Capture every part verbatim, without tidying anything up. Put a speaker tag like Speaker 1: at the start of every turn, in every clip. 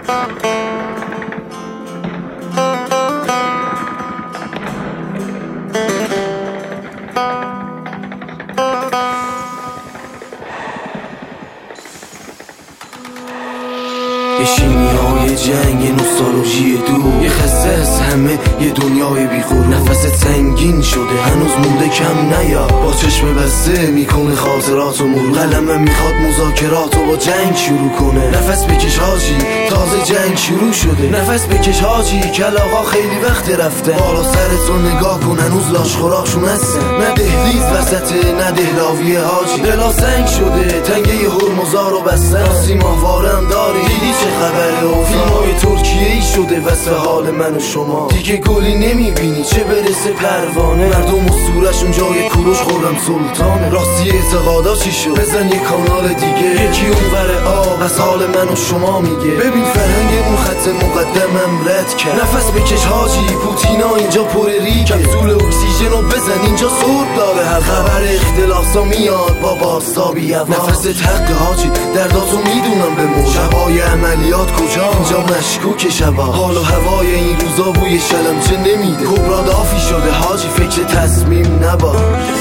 Speaker 1: یه شیمیای جنگ، یه نوستالژی دور، یه خسته از همه، یه دنیای بی‌غرور. نفست سنگین شده هنوز مونده کم نیا، با چشم بسته میکنه خاطرات و مرور. قلمم میخواد مذاکرات و با جنگ شروع کنه. نفس بکش حاجی، تازه جنگ شروع شده. نفس بکش حاجی، کلاغا خیلی وقت رفتن. بالا سرتو نگاه کن، هنوز لاشخوراکشون هستن. نه دهلیز وسطه، نه دهلاویه حاجی. دلا سنگ شده، تنگه ی هرمزا رو بستن. آسی ماهوارم داری، دیدی چه خبره؟ و فیلمای ترکیه ای شده وصف حال من و شما. دیگه گلی نمیبینی چه برسه پروانه. مردم اسطوره‌شون جای کوروش خورم سلطانه. راستی اعتقادا چی شد؟ بزن یه کانال دیگه، یکی اونور آب از حال من و شما میگه. ببین فرهنگ اون خط مقدمم رد کرد. نفس بکش حاجی، پوتینا اینجا پر ریگه. کپسول اکسیژن رو بزن، اینجا سرد داره هر خبر اختلاسا میاد با بازتابی هوا. نفست حق حاجی، درداتو میدونم به مور. شبای عملیات کجا؟ اینجا مشکوک شبا. حال و هوای این روزا بوی شلمچه نمیده. کبرا دافی شده حاجی، فکر تصمیم نباش.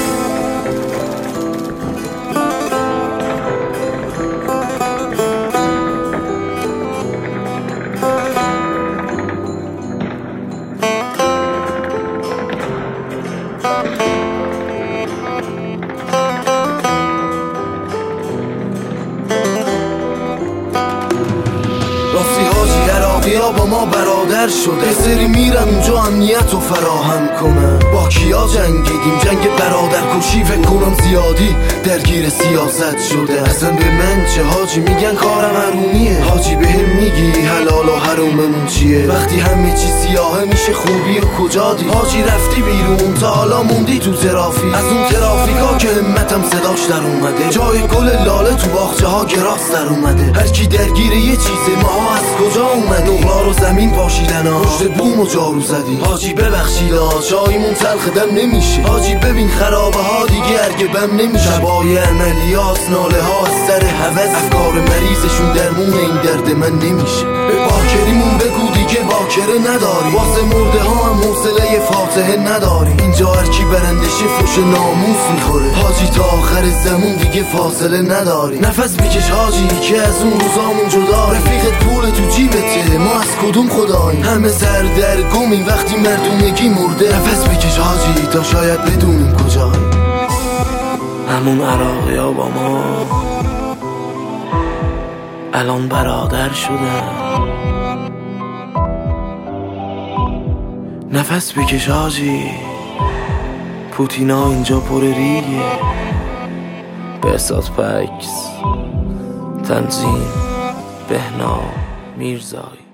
Speaker 1: راستی حاجی، عراقی‌ها با ما برادر شده. سری میرن اونجا امنیت رو فراهم کنن. با کیا جنگیدیم؟ جنگ برادر کشی فکر کنم زیادی درگیر سیاست شده. اصلا به من چه حاجی، میگن کارم حرومیه. حاجی بهم میگی حلال و حروممون چیه؟ وقتی همه چی سیاهه میشه خوبی و کجا دی؟ حاجی رفتی بیرون تا حالا موندی تو ترافیک. از اون ترافیکا که همتم صداش در اومده. جای گل لاله تو باغچه ها گراس در اومده. هر کی درگیر یه چیزه، ما از کجا اومد؟ نقلا رو زمین پاشیدن ها، پشت بوم و جارو زدیم. حاجی ببخشیدا، چایمون تلخ دم نمیشه. حاجی ببین خرابه ها دیگه ارگبم نمیشه. شبای عملیات، ناله ها از سر هوس. افکار مریضشون درمون این درد من نمیشه. به باکریمون بگو دیگه باکره نداری. واسه مرده ها هم حوصله فاتحه نداری. اینجا هر کی برندشه فوش ناموس میخوره. حاجی تا آخر زمون دیگه فاصله نداری. نفس بکش حاجی که از اون روزامون جدا. رفیقت پول تو جیبته، ما از کدوم خداییم؟ همه سردرگمیم وقتی مردونگی مرده. نفس بکش حاجی تا شاید بدونیم کجاییم. همون عراقی ها با ما الان برادر شدن. نفس بکش حاجی، پوتینا اینجا پر ریگه. بهزاد پکس، تنظیم بهنام میرزایی.